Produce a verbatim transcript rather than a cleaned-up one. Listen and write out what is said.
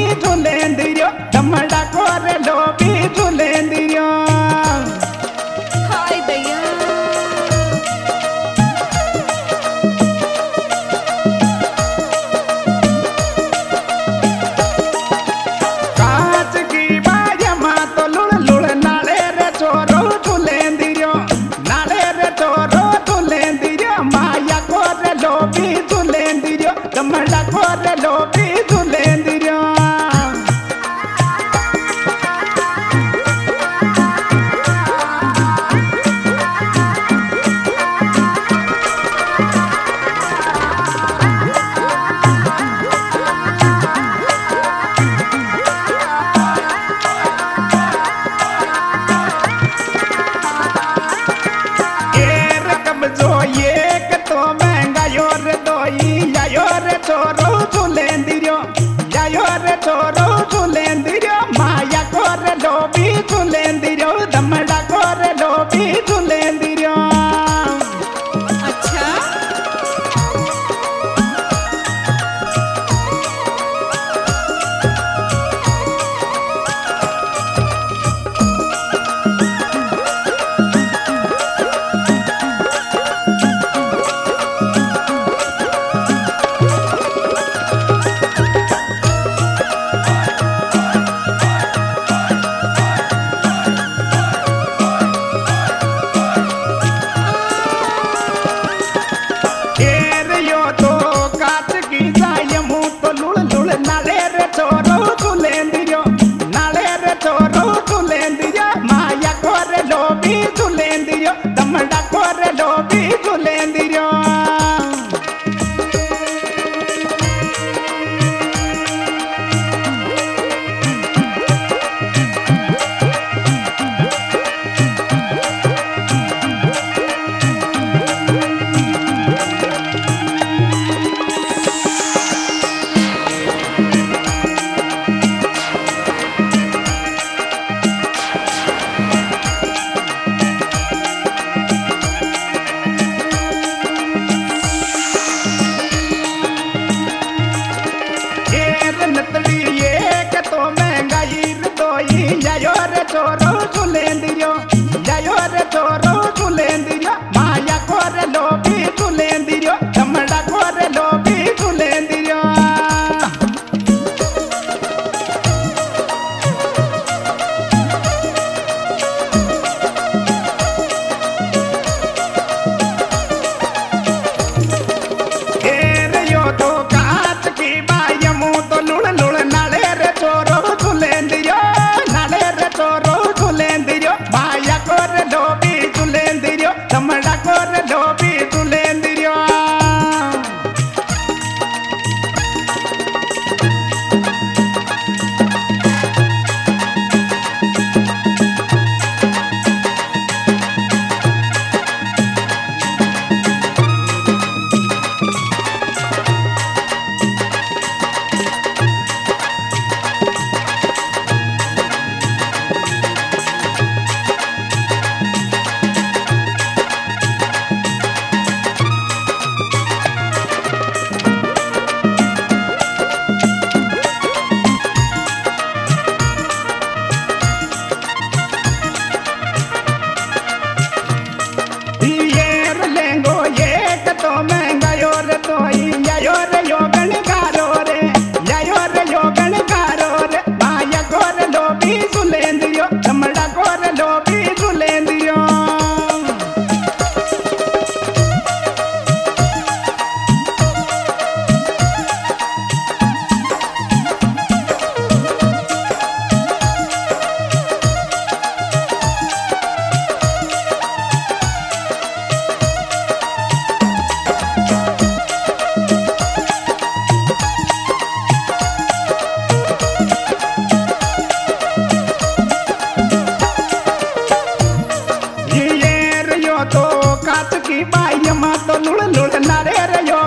झूलेंदियो दमड़ा कोरे लोबी झूलेंदियो हाय दैया कांच की बाया मां तो लुड़ लुड़ नाले रे चोरो झूलेंदियो नाले रे चोरो झूलेंदियो माया कोरे लोबी झूलेंदियो दमड़ा कोरे लोबी झूलेंदियो चोरो झूलेंदियो जायो रे चोरो झूलेंदियो माया कोरे लोबी झूलेंदियो दमड़ा कोरे लोबी झूलेंदियो अच्छा दमड़ा कोरे लोबी झूलेंदियो जायो रे चोरो झूलेंदियो जायो रे चोरो झूलेंदियो माया कोरे लोबी झूलेंदियो दमड़ा कोरे लोबी झूलेंदियो एर यो तो कांच की बाया मुंह तो लुड़ लुड़ नाले रे चोरो झूलेंदियो चोरो झूलेंदियो माया कोरे लोबी झूलेंदियो दमड़ा कोरे लोबी झूलेंदियो दमड़ा कोरे लोबी झूलेंदियो तो कांच की बाई मां तो लुड़ लुड़ नारे रे यो